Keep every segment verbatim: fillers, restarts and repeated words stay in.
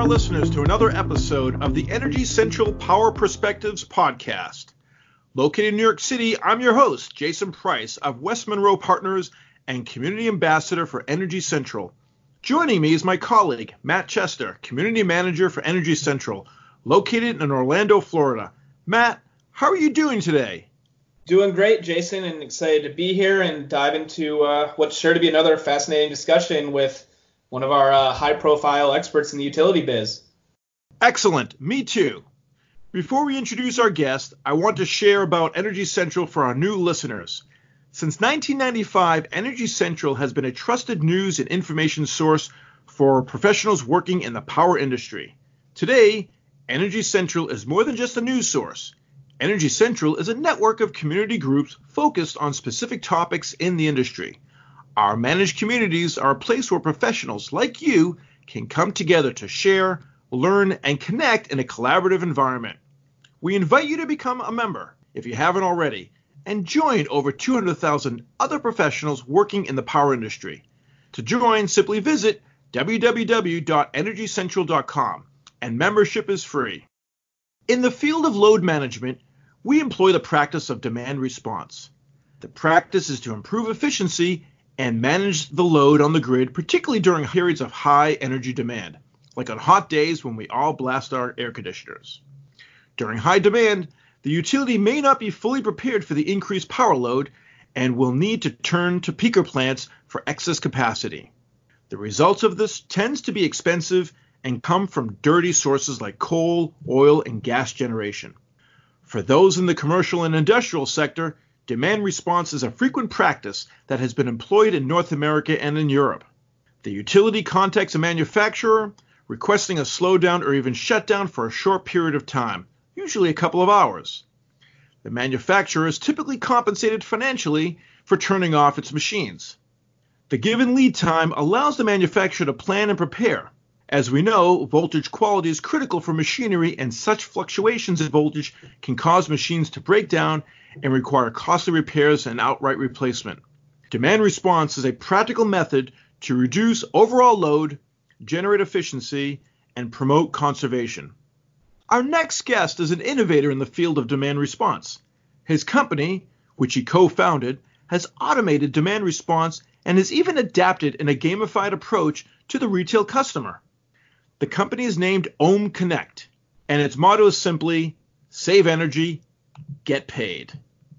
listeners to another episode of the Energy Central Power Perspectives podcast. Located in New York City, I'm your host, Jason Price of West Monroe Partners and Community Ambassador for Energy Central. Joining me is my colleague, Matt Chester, Community Manager for Energy Central, located in Orlando, Florida. Matt, how are you doing today? Doing great, Jason, and excited to be here and dive into uh, what's sure to be another fascinating discussion with one of our uh, high-profile experts in the utility biz. Excellent. Me too. Before we introduce our guest, I want to share about Energy Central for our new listeners. Since nineteen ninety-five, Energy Central has been a trusted news and information source for professionals working in the power industry. Today, Energy Central is more than just a news source. Energy Central is a network of community groups focused on specific topics in the industry. Our managed communities are a place where professionals like you can come together to share, learn, and connect in a collaborative environment. We invite you to become a member, if you haven't already, and join over two hundred thousand other professionals working in the power industry. To join, simply visit w w w dot energy central dot com, and membership is free. In the field of load management, we employ the practice of demand response. The practice is to improve efficiency and manage the load on the grid, particularly during periods of high energy demand, like on hot days when we all blast our air conditioners. During high demand, the utility may not be fully prepared for the increased power load and will need to turn to peaker plants for excess capacity. The results of this tends to be expensive and come from dirty sources like coal, oil, and gas generation. For those in the commercial and industrial sector, demand response is a frequent practice that has been employed in North America and in Europe. The utility contacts a manufacturer, requesting a slowdown or even shutdown for a short period of time, usually a couple of hours. The manufacturer is typically compensated financially for turning off its machines. The given lead time allows the manufacturer to plan and prepare. As we know, voltage quality is critical for machinery, and such fluctuations in voltage can cause machines to break down and require costly repairs and outright replacement. Demand response is a practical method to reduce overall load, generate efficiency, and promote conservation. Our next guest is an innovator in the field of demand response. His company, which he co-founded, has automated demand response and has even adapted in a gamified approach to the retail customer. The company is named Ohm Connect, and its motto is simply, save energy, get paid.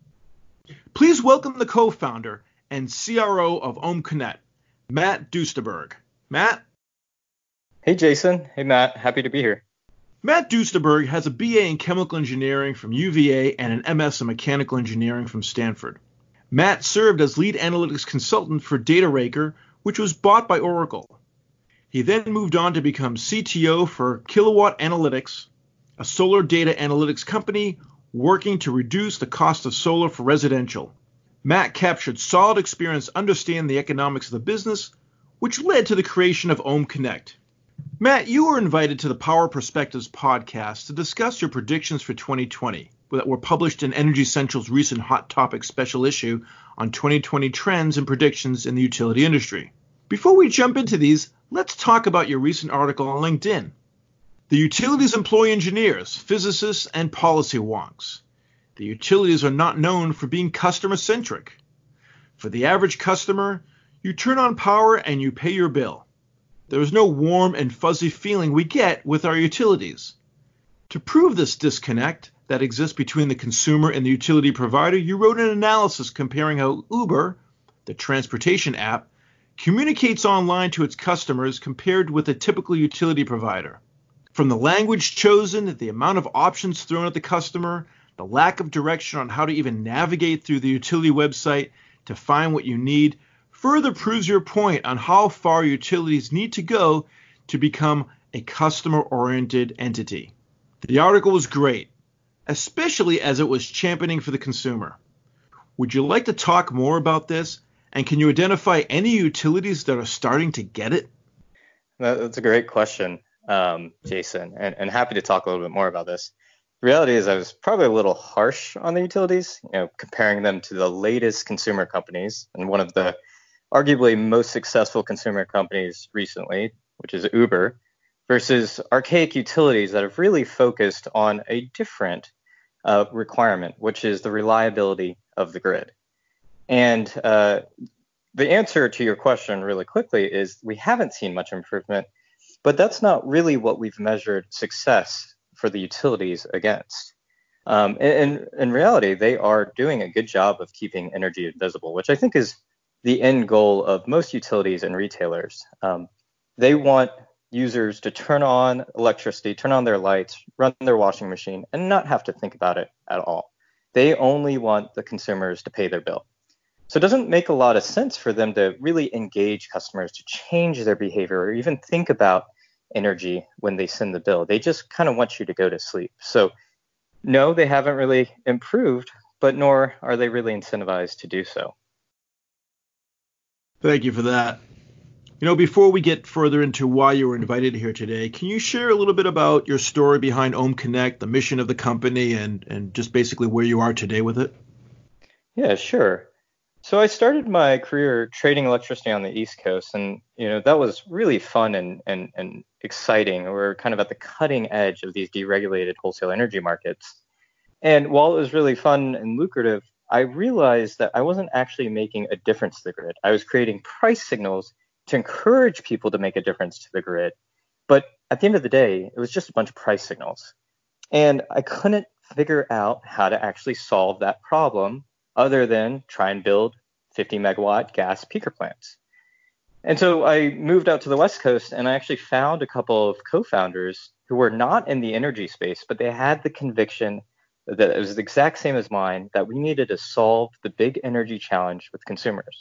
Please welcome the co-founder and C R O of Ohm Connect, Matt Duesterberg. Matt? Hey, Jason. Hey, Matt. Happy to be here. Matt Duesterberg has a B A in chemical engineering from U V A and an M S in mechanical engineering from Stanford. Matt served as lead analytics consultant for DataRaker, which was bought by Oracle. He then moved on to become C T O for Kilowatt Analytics, a solar data analytics company working to reduce the cost of solar for residential. Matt captured solid experience understanding the economics of the business, which led to the creation of Ohm Connect. Matt, you were invited to the Power Perspectives podcast to discuss your predictions for twenty twenty that were published in Energy Central's recent Hot Topics special issue on twenty twenty trends and predictions in the utility industry. Before we jump into these, let's talk about your recent article on LinkedIn. The utilities employ engineers, physicists, and policy wonks. The utilities are not known for being customer-centric. For the average customer, you turn on power and you pay your bill. There is no warm and fuzzy feeling we get with our utilities. To prove this disconnect that exists between the consumer and the utility provider, you wrote an analysis comparing how Uber, the transportation app, communicates online to its customers compared with a typical utility provider. From the language chosen, the amount of options thrown at the customer, the lack of direction on how to even navigate through the utility website to find what you need, further proves your point on how far utilities need to go to become a customer-oriented entity. The article was great, especially as it was championing for the consumer. Would you like to talk more about this? And can you identify any utilities that are starting to get it? That's a great question, um, Jason, and, and happy to talk a little bit more about this. The reality is I was probably a little harsh on the utilities, you know, comparing them to the latest consumer companies, and one of the arguably most successful consumer companies recently, which is Uber, versus archaic utilities that have really focused on a different uh, requirement, which is the reliability of the grid. And uh, the answer to your question really quickly is we haven't seen much improvement, but that's not really what we've measured success for the utilities against. Um, in, in reality, they are doing a good job of keeping energy invisible, which I think is the end goal of most utilities and retailers. Um, they want users to turn on electricity, turn on their lights, run their washing machine, and not have to think about it at all. They only want the consumers to pay their bill. So it doesn't make a lot of sense for them to really engage customers to change their behavior or even think about energy when they send the bill. They just kind of want you to go to sleep. So no, they haven't really improved, but nor are they really incentivized to do so. Thank you for that. You know, before we get further into why you were invited here today, can you share a little bit about your story behind Ohm Connect, the mission of the company, and, and just basically where you are today with it? Yeah, sure. So I started my career trading electricity on the East Coast, and you know that was really fun and, and, and exciting. We're kind of at the cutting edge of these deregulated wholesale energy markets. And while it was really fun and lucrative, I realized that I wasn't actually making a difference to the grid. I was creating price signals to encourage people to make a difference to the grid. But at the end of the day, it was just a bunch of price signals. And I couldn't figure out how to actually solve that problem other than try and build fifty megawatt gas peaker plants. And so I moved out to the West Coast, and I actually found a couple of co-founders who were not in the energy space, but they had the conviction that it was the exact same as mine, that we needed to solve the big energy challenge with consumers.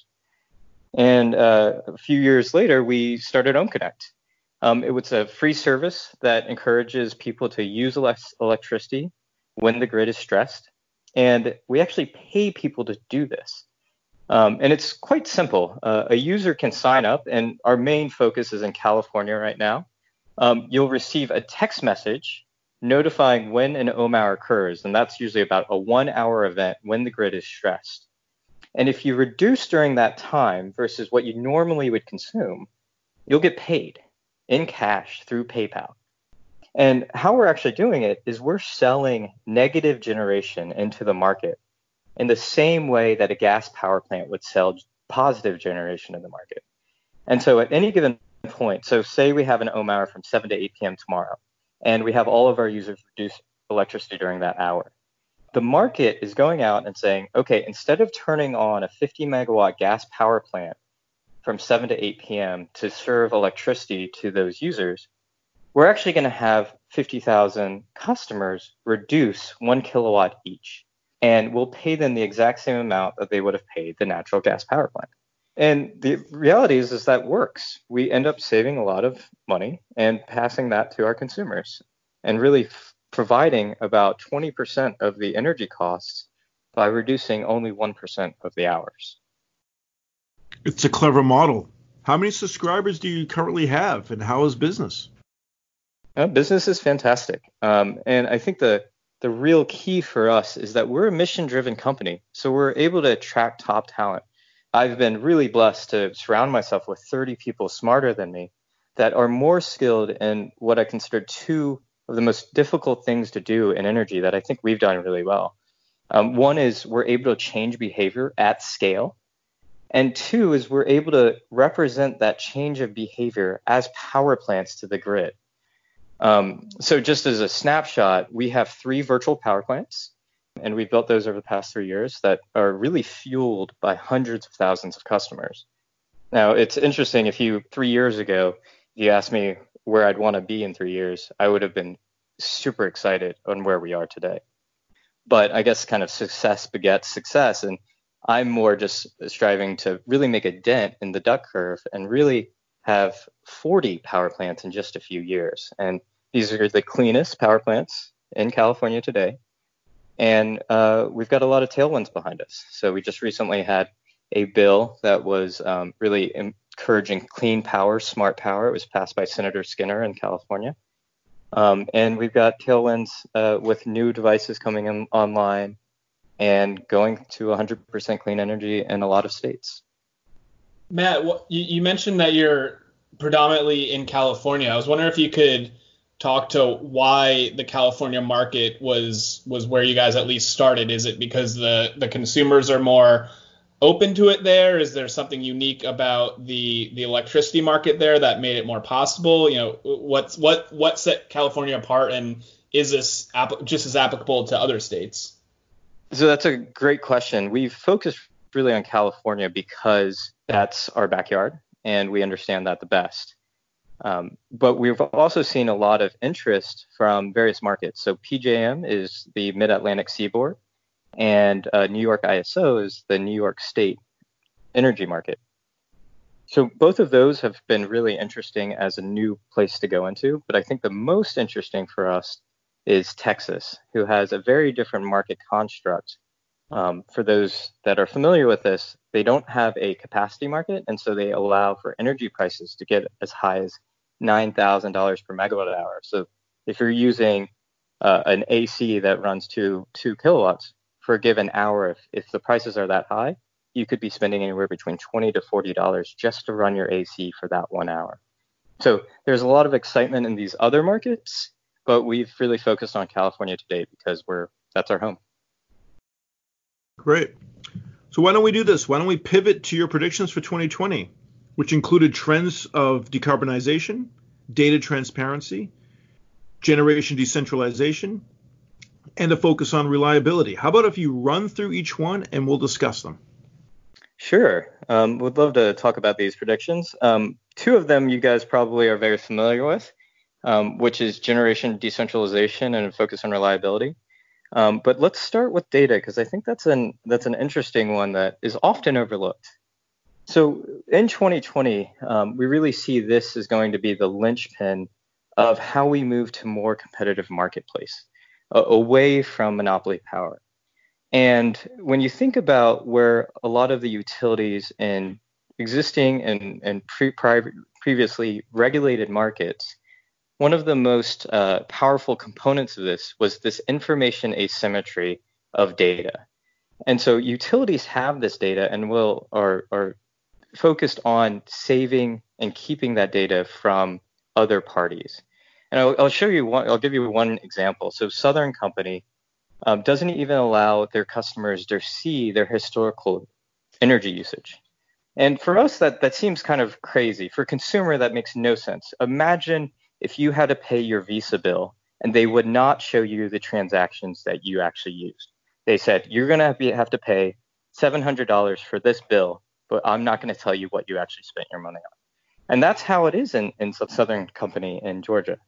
And uh, a few years later, we started Ohm Connect. Um, it was a free service that encourages people to use elect- electricity when the grid is stressed. And we actually pay people to do this. Um, and it's quite simple. Uh, a user can sign up, and our main focus is in California right now. Um, you'll receive a text message notifying when an ohm hour occurs, and that's usually about a one-hour event when the grid is stressed. And if you reduce during that time versus what you normally would consume, you'll get paid in cash through PayPal. And how we're actually doing it is we're selling negative generation into the market in the same way that a gas power plant would sell positive generation in the market. And so at any given point, so say we have an ohm hour from seven to eight p.m. tomorrow, and we have all of our users reduce electricity during that hour. The market is going out and saying, okay, instead of turning on a fifty megawatt gas power plant from seven to eight p.m. to serve electricity to those users, we're actually going to have fifty thousand customers reduce one kilowatt each. And we'll pay them the exact same amount that they would have paid the natural gas power plant. And the reality is, is that works. We end up saving a lot of money and passing that to our consumers and really f- providing about twenty percent of the energy costs by reducing only one percent of the hours. It's a clever model. How many subscribers do you currently have, and how is business? Uh, business is fantastic. Um, and I think the the real key for us is that we're a mission-driven company, so we're able to attract top talent. I've been really blessed to surround myself with thirty people smarter than me that are more skilled in what I consider two of the most difficult things to do in energy that I think we've done really well. Um, one is we're able to change behavior at scale. And two is we're able to represent that change of behavior as power plants to the grid. Um, so just as a snapshot, we have three virtual power plants, and we've built those over the past three years that are really fueled by hundreds of thousands of customers. Now, it's interesting, if you, three years ago, you asked me where I'd want to be in three years, I would have been super excited on where we are today. But I guess kind of success begets success, and I'm more just striving to really make a dent in the duck curve and really have forty power plants in just a few years. And these are the cleanest power plants in California today. And uh, we've got a lot of tailwinds behind us. So we just recently had a bill that was um, really encouraging clean power, smart power. It was passed by Senator Skinner in California. Um, and we've got tailwinds uh, with new devices coming in online and going to one hundred percent clean energy in a lot of states. Matt, you, you mentioned that you're predominantly in California. I was wondering if you could talk to why the California market was was where you guys at least started. Is it because the the consumers are more open to it there? Is there something unique about the the electricity market there that made it more possible? You know, what's what what set California apart, and is this app- just as applicable to other states? So that's a great question. We've focused really on California because that's our backyard and we understand that the best. Um, but we've also seen a lot of interest from various markets. So P J M is the Mid-Atlantic Seaboard, and uh, New York I S O is the New York State energy market. So both of those have been really interesting as a new place to go into. But I think the most interesting for us is Texas, who has a very different market construct. Um, for those that are familiar with this, they don't have a capacity market, and so they allow for energy prices to get as high as nine thousand dollars per megawatt hour. So if you're using uh, an A C that runs to two kilowatts for a given hour, if, if the prices are that high, you could be spending anywhere between twenty to forty dollars just to run your A C for that one hour. So there's a lot of excitement in these other markets, but we've really focused on California to date because we're that's our home. Great. So why don't we do this? Why don't we pivot to your predictions for twenty twenty, which included trends of decarbonization, data transparency, generation decentralization, and a focus on reliability. How about if you run through each one and we'll discuss them? Sure. Um, would love to talk about these predictions. Um, two of them you guys probably are very familiar with, um, which is generation decentralization and a focus on reliability. Um, but let's start with data, because I think that's an that's an interesting one that is often overlooked. So in twenty twenty, um, we really see this as going to be the linchpin of how we move to more competitive marketplace, uh, away from monopoly power. And when you think about where a lot of the utilities in existing and, and pre- pri- previously regulated markets, one of the most uh, powerful components of this was this information asymmetry of data. And so utilities have this data and will are, are focused on saving and keeping that data from other parties. And I'll, I'll show you one, I'll give you one example. So Southern Company um, doesn't even allow their customers to see their historical energy usage. And for us, that, that seems kind of crazy. For a consumer, that makes no sense. Imagine if you had to pay your Visa bill and they would not show you the transactions that you actually used. They said, you're going to have to pay seven hundred dollars for this bill, but I'm not going to tell you what you actually spent your money on. And that's how it is in, in Southern Company in Georgia.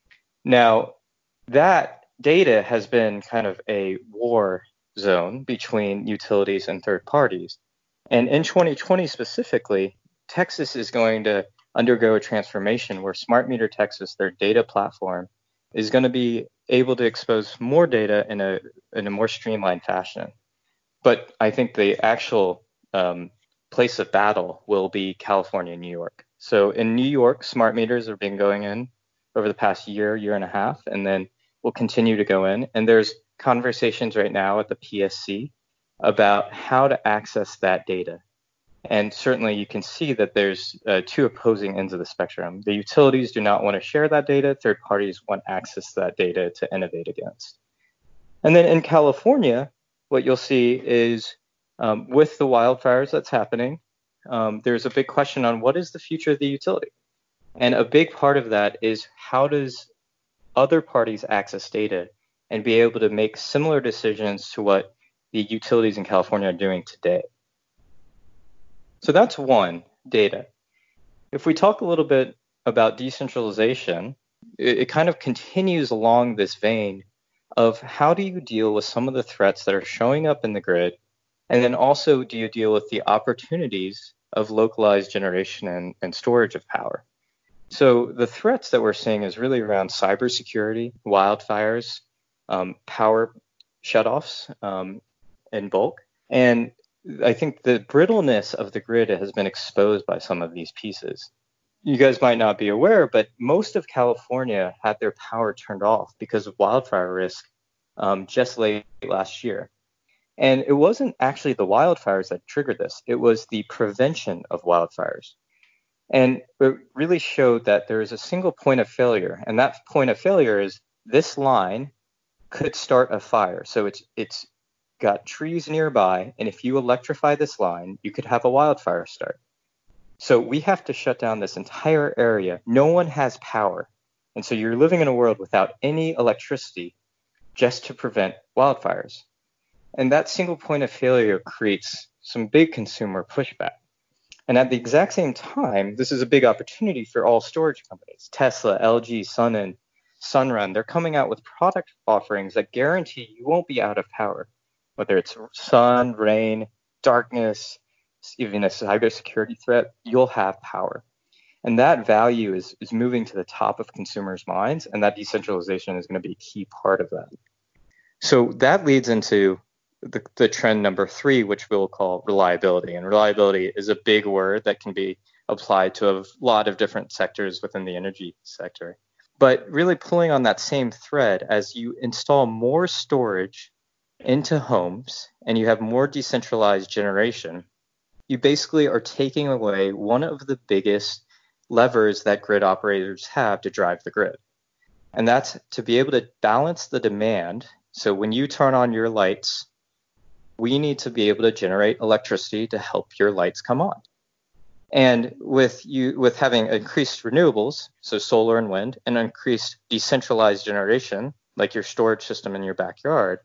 Now, that data has been kind of a war zone between utilities and third parties. And in twenty twenty specifically, Texas is going to undergo a transformation where Smart Meter Texas, their data platform, is going to be able to expose more data in a in a more streamlined fashion. But I think the actual um, place of battle will be California and New York. So in New York, smart meters have been going in over the past year, year and a half, and then will continue to go in. And there's conversations right now at the P S C about how to access that data. And certainly you can see that there's uh, two opposing ends of the spectrum. The utilities do not want to share that data. Third parties want access to that data to innovate against. And then in California, what you'll see is um, with the wildfires that's happening, um, there's a big question on what is the future of the utility. And a big part of that is how does other parties access data and be able to make similar decisions to what the utilities in California are doing today. So that's one, data. If we talk a little bit about decentralization, it, it kind of continues along this vein of how do you deal with some of the threats that are showing up in the grid, and then also do you deal with the opportunities of localized generation and, and storage of power. So the threats that we're seeing is really around cybersecurity, wildfires, um, power shutoffs um, in bulk, and I think the brittleness of the grid has been exposed by some of these pieces. You guys might not be aware, but most of California had their power turned off because of wildfire risk um, just late last year. And it wasn't actually the wildfires that triggered this. It was the prevention of wildfires. And it really showed that there is a single point of failure. And that point of failure is this line could start a fire. So it's it's got trees nearby. And if you electrify this line, you could have a wildfire start. So we have to shut down this entire area. No one has power. And so you're living in a world without any electricity just to prevent wildfires. And that single point of failure creates some big consumer pushback. And at the exact same time, this is a big opportunity for all storage companies. Tesla, L G, Sunnen, Sunrun, they're coming out with product offerings that guarantee you won't be out of power, whether it's sun, rain, darkness, even a cybersecurity threat, you'll have power. And that value is, is moving to the top of consumers' minds, and that decentralization is going to be a key part of that. So that leads into the, the trend number three, which we'll call reliability. And reliability is a big word that can be applied to a lot of different sectors within the energy sector. But really pulling on that same thread, as you install more storage into homes and you have more decentralized generation, you basically are taking away one of the biggest levers that grid operators have to drive the grid. And that's to be able to balance the demand. So when you turn on your lights, we need to be able to generate electricity to help your lights come on. And with you with having increased renewables, so solar and wind, and increased decentralized generation, like your storage system in your backyard,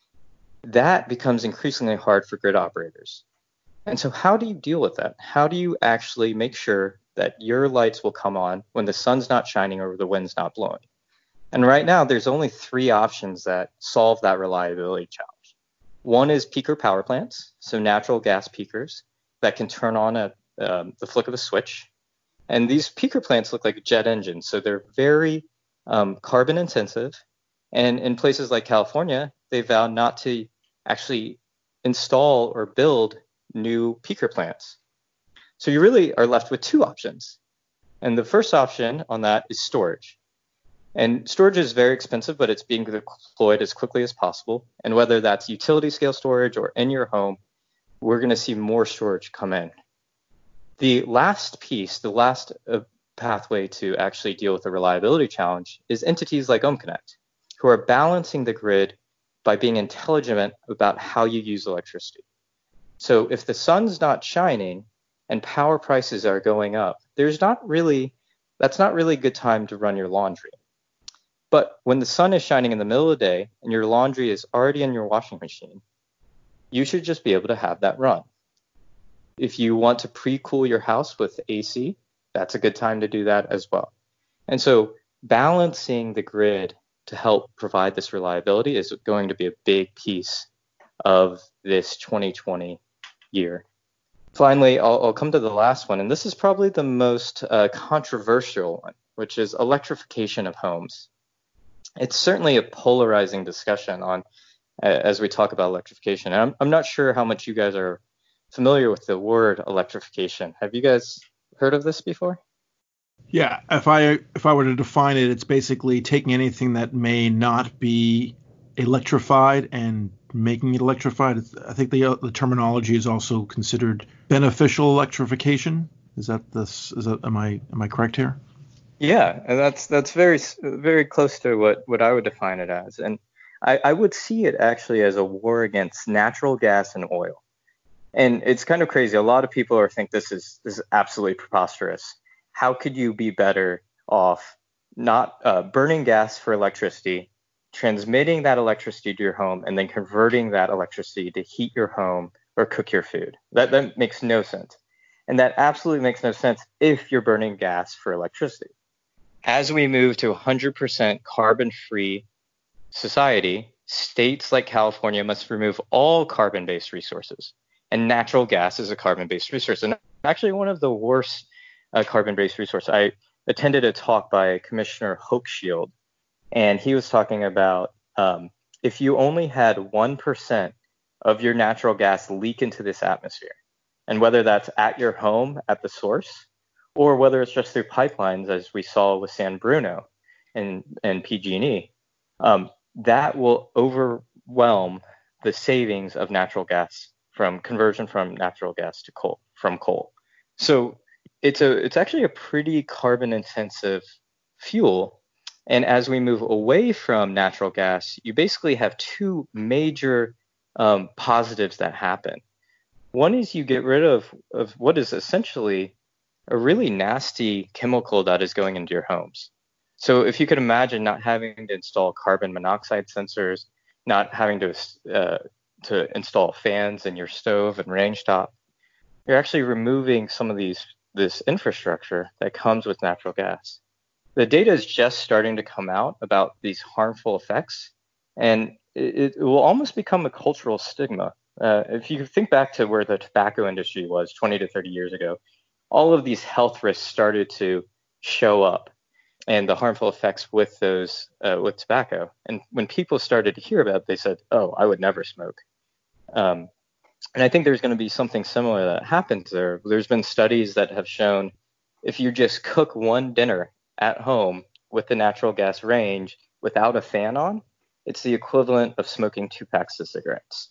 that becomes increasingly hard for grid operators. And so how do you deal with that? How do you actually make sure that your lights will come on when the sun's not shining or the wind's not blowing? And right now, there's only three options that solve that reliability challenge. One is peaker power plants, so natural gas peakers that can turn on at um, the flick of a switch. And these peaker plants look like jet engines, so they're very um, carbon intensive. And in places like California, they vowed not to actually install or build new peaker plants. So you really are left with two options. And the first option on that is storage. And storage is very expensive, but it's being deployed as quickly as possible. And whether that's utility scale storage or in your home, we're going to see more storage come in. The last piece, the last uh, pathway to actually deal with the reliability challenge is entities like OhmConnect, who are balancing the grid by being intelligent about how you use electricity. So if the sun's not shining and power prices are going up, there's not really, that's not really a good time to run your laundry. But when the sun is shining in the middle of the day and your laundry is already in your washing machine, you should just be able to have that run. If you want to pre-cool your house with A C, that's a good time to do that as well. And so balancing the grid to help provide this reliability is going to be a big piece of this twenty twenty year. Finally, I'll, I'll come to the last one, and this is probably the most uh, controversial one, which is electrification of homes. It's certainly a polarizing discussion on uh, as we talk about electrification. And I'm, I'm not sure how much you guys are familiar with the word electrification. Have you guys heard of this before? Yeah, if I if I were to define it, it's basically taking anything that may not be electrified and making it electrified. I think the uh, the terminology is also considered beneficial electrification. Is that this? Is that am I am I correct here? Yeah, and that's that's very very close to what, what I would define it as. And I, I would see it actually as a war against natural gas and oil. And it's kind of crazy. A lot of people are think this is this is absolutely preposterous. How could you be better off not uh, burning gas for electricity, transmitting that electricity to your home, and then converting that electricity to heat your home or cook your food? That that makes no sense. And that absolutely makes no sense if you're burning gas for electricity. As we move to one hundred percent carbon-free society, states like California must remove all carbon-based resources. And natural gas is a carbon-based resource. And actually one of the worst uh, carbon-based resources. I attended a talk by Commissioner Hochschild, and he was talking about um, if you only had one percent of your natural gas leak into this atmosphere, and whether that's at your home at the source, or whether it's just through pipelines, as we saw with San Bruno and, and P G and E, um, that will overwhelm the savings of natural gas from conversion from natural gas to coal, from coal. So it's a it's actually a pretty carbon intensive fuel. And as we move away from natural gas, you basically have two major um, positives that happen. One is you get rid of, of what is essentially a really nasty chemical that is going into your homes. So if you could imagine not having to install carbon monoxide sensors, not having to uh, to install fans in your stove and range top, you're actually removing some of these this infrastructure that comes with natural gas. The data is just starting to come out about these harmful effects, and it, it will almost become a cultural stigma. Uh, if you think back to where the tobacco industry was twenty to thirty years ago, all of these health risks started to show up, and the harmful effects with those uh, with tobacco. And when people started to hear about it, they said, "Oh, I would never smoke." Um, and I think there's going to be something similar that happens there. There's been studies that have shown if you just cook one dinner at home with the natural gas range without a fan on, it's the equivalent of smoking two packs of cigarettes.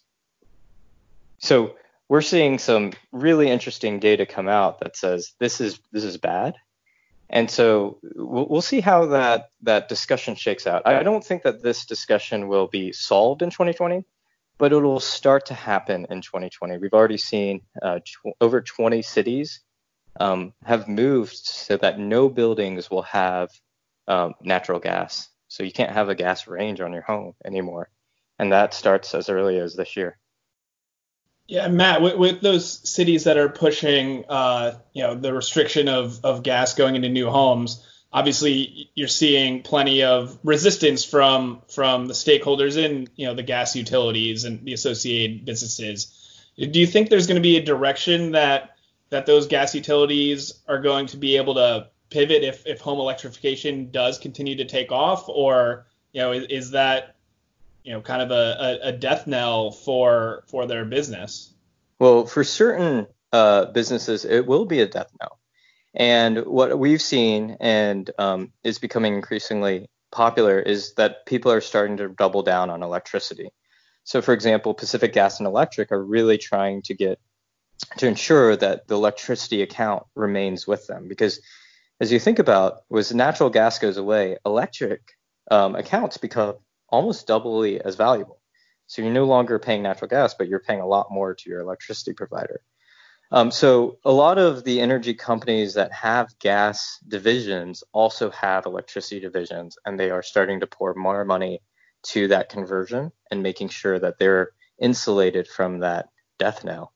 So we're seeing some really interesting data come out that says this is this is bad. And so we'll, we'll see how that, that discussion shakes out. I don't think that this discussion will be solved in twenty twenty, but it will start to happen in twenty twenty. We've already seen uh, tw- over twenty cities um, have moved so that no buildings will have um, natural gas. So you can't have a gas range on your home anymore. And that starts as early as this year. Yeah, Matt, with, with those cities that are pushing, uh, you know, the restriction of, of gas going into new homes, obviously you're seeing plenty of resistance from from the stakeholders in, you know, the gas utilities and the associated businesses. Do you think there's going to be a direction that that those gas utilities are going to be able to pivot if, if home electrification does continue to take off, or, you know, is, is that you know, kind of a, a, a death knell for for their business? Well, for certain uh, businesses, it will be a death knell. And what we've seen and um, is becoming increasingly popular is that people are starting to double down on electricity. So, for example, Pacific Gas and Electric are really trying to get to ensure that the electricity account remains with them. Because as you think about, as natural gas goes away, electric um, accounts become almost doubly as valuable. So you're no longer paying natural gas, but you're paying a lot more to your electricity provider. Um, so a lot of the energy companies that have gas divisions also have electricity divisions, and they are starting to pour more money to that conversion and making sure that they're insulated from that death knell.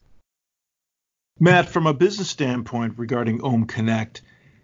Matt, from a business standpoint regarding Ohm Connect,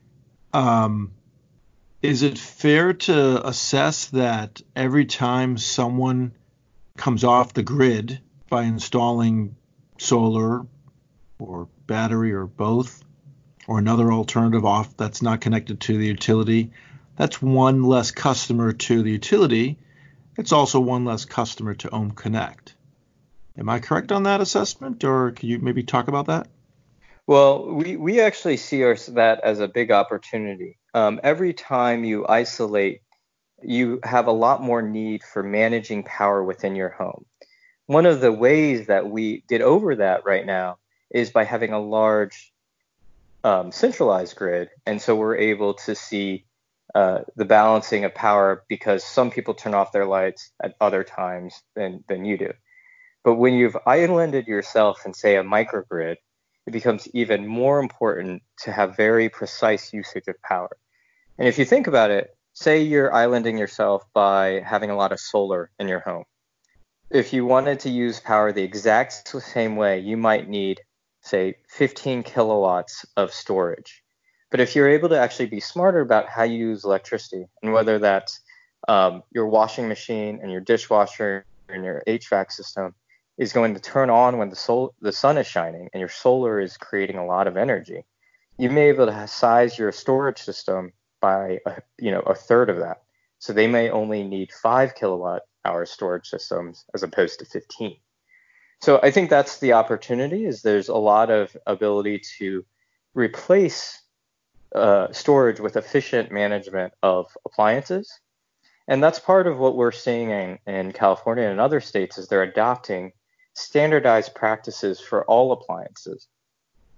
um, is it fair to assess that every time someone comes off the grid by installing solar or battery or both, or another alternative off that's not connected to the utility, that's one less customer to the utility? It's also one less customer to Ohm Connect. Am I correct on that assessment, or can you maybe talk about that? Well, we, we actually see our, that as a big opportunity. Um, every time you isolate, you have a lot more need for managing power within your home. One of the ways that we get over that right now is by having a large um, centralized grid. And so we're able to see uh, the balancing of power because some people turn off their lights at other times than, than you do. But when you've islanded yourself in, say, a microgrid, it becomes even more important to have very precise usage of power. And if you think about it, say you're islanding yourself by having a lot of solar in your home. If you wanted to use power the exact same way, you might need, say, fifteen kilowatts of storage. But if you're able to actually be smarter about how you use electricity, and whether that's um, your washing machine and your dishwasher and your H V A C system is going to turn on when the sol- the sun is shining and your solar is creating a lot of energy, you may be able to size your storage system by a, you know a third of that. So they may only need five kilowatt hour storage systems as opposed to fifteen. So I think that's the opportunity, is there's a lot of ability to replace uh, storage with efficient management of appliances. And that's part of what we're seeing in, in California and other states, is they're adopting standardized practices for all appliances.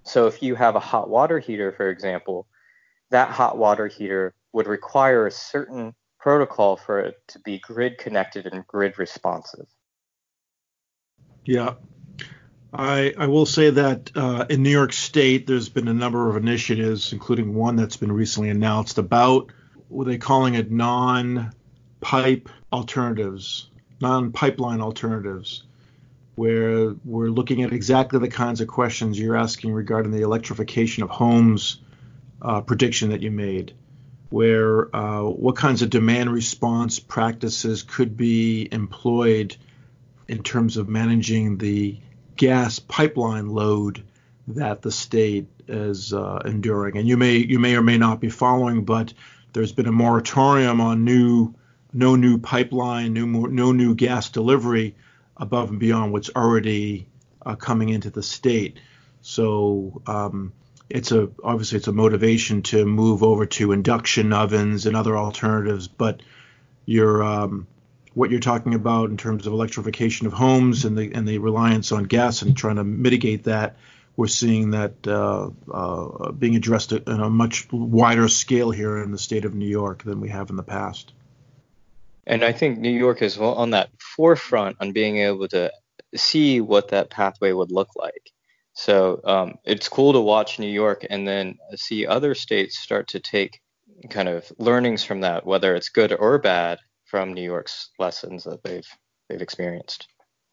So if you have a hot water heater, for example, that hot water heater would require a certain protocol for it to be grid connected and grid responsive. Yeah. I, I will say that uh, in New York State, there's been a number of initiatives, including one that's been recently announced about what they're calling it non-pipe alternatives, non-pipeline alternatives, where we're looking at exactly the kinds of questions you're asking regarding the electrification of homes uh, prediction that you made, where uh, what kinds of demand response practices could be employed in terms of managing the gas pipeline load that the state is uh, enduring. And you may you may or may not be following, but there's been a moratorium on new no new pipeline, new no new gas delivery above and beyond what's already uh, coming into the state. So um, it's a obviously it's a motivation to move over to induction ovens and other alternatives, but you're um, what you're talking about in terms of electrification of homes and the and the reliance on gas and trying to mitigate that, we're seeing that uh, uh, being addressed on a much wider scale here in the state of New York than we have in the past. And I think New York is on that forefront on being able to see what that pathway would look like. So um, it's cool to watch New York and then see other states start to take kind of learnings from that, whether it's good or bad, from New York's lessons that they've they've experienced.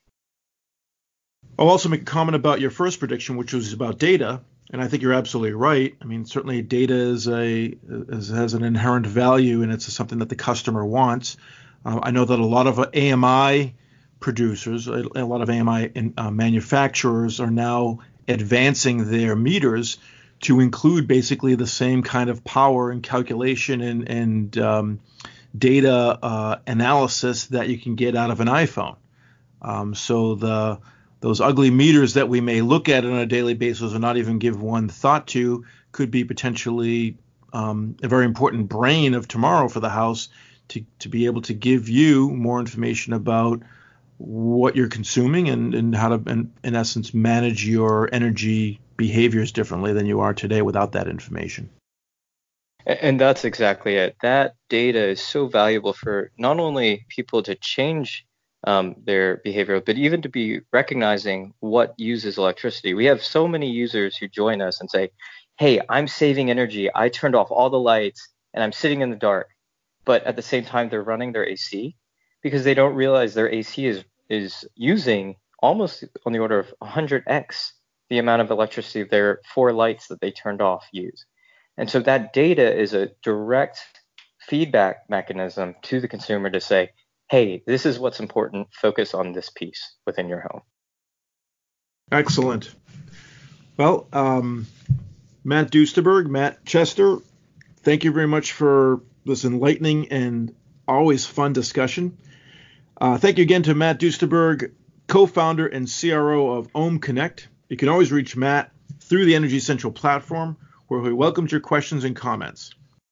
I'll also make a comment about your first prediction, which was about data, and I think you're absolutely right. I mean, certainly data is a is, has an inherent value, and it's something that the customer wants. Uh, I know that a lot of A M I producers, a, a lot of A M I in, uh, manufacturers are now advancing their meters to include basically the same kind of power and calculation and and um, data uh, analysis that you can get out of an iPhone. Um, so the those ugly meters that we may look at on a daily basis or not even give one thought to could be potentially um, a very important brain of tomorrow for the house to, to be able to give you more information about what you're consuming and, and how to, in, in essence, manage your energy behaviors differently than you are today without that information. And that's exactly it. That data is so valuable for not only people to change um, their behavior, but even to be recognizing what uses electricity. We have so many users who join us and say, hey, I'm saving energy. I turned off all the lights and I'm sitting in the dark. But at the same time, they're running their A C because they don't realize their A C is, is using almost on the order of one hundred x the amount of electricity their four lights that they turned off use. And so that data is a direct feedback mechanism to the consumer to say, hey, this is what's important. Focus on this piece within your home. Excellent. Well, um, Matt Duesterberg, Matt Chester, thank you very much for this enlightening and always fun discussion. Uh, thank you again to Matt Duesterberg, co-founder and C R O of Ohm Connect. You can always reach Matt through the Energy Central platform, where we welcomed your questions and comments.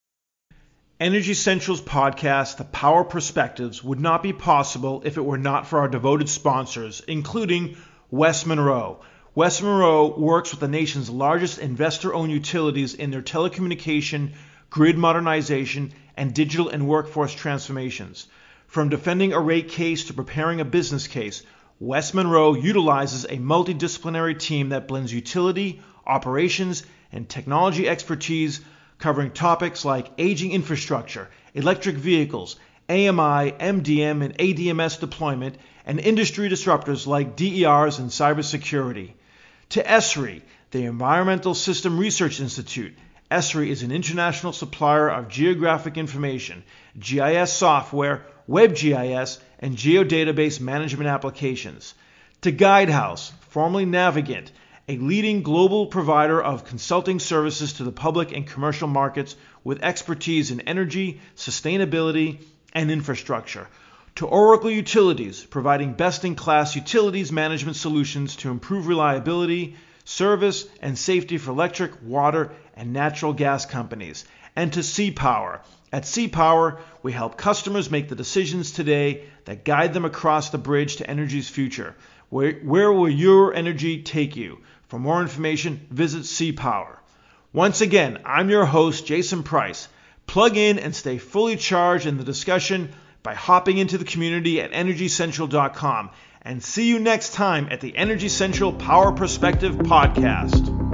Energy Central's podcast, The Power Perspectives, would not be possible if it were not for our devoted sponsors, including West Monroe. West Monroe works with the nation's largest investor-owned utilities in their telecommunication, grid modernization, and digital and workforce transformations. From defending a rate case to preparing a business case, West Monroe utilizes a multidisciplinary team that blends utility, operations, and technology expertise, covering topics like aging infrastructure, electric vehicles, A M I, M D M, and A D M S deployment, and industry disruptors like D E Rs and cybersecurity. To ESRI, the Environmental System Research Institute. ESRI is an international supplier of geographic information, G I S software, WebGIS, and geodatabase management applications. To Guidehouse, formerly Navigant, a leading global provider of consulting services to the public and commercial markets with expertise in energy, sustainability, and infrastructure. To Oracle Utilities, providing best-in-class utilities management solutions to improve reliability, service, and safety for electric, water, and natural gas companies. And to CPower. At CPower, we help customers make the decisions today that guide them across the bridge to energy's future. Where, where will your energy take you? For more information, visit C-Power. Once again, I'm your host, Jason Price. Plug in and stay fully charged in the discussion by hopping into the community at energy central dot com. And see you next time at the Energy Central Power Perspective Podcast.